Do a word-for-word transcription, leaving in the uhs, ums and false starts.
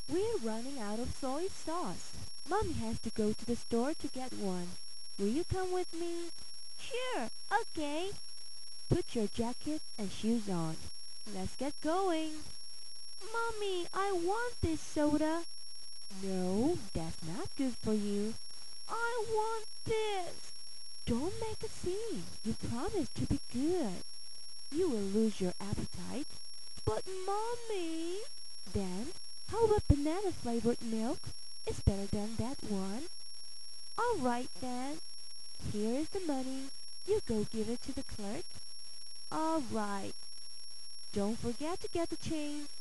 We're running out of soy sauce. Mommy has to go to the store to get one. Will you come with me? Sure, okay. Put your jacket and shoes on. Let's get going. Mommy, I want this soda. No, that's not good for you. I want this. Don't make a scene. You promised to be good. You will lose your appetite. But Mommy... Then, how about banana flavored milk? It's better than that one. All right then. Here is the money. You go give it to the clerk. All right. Don't forget to get the change.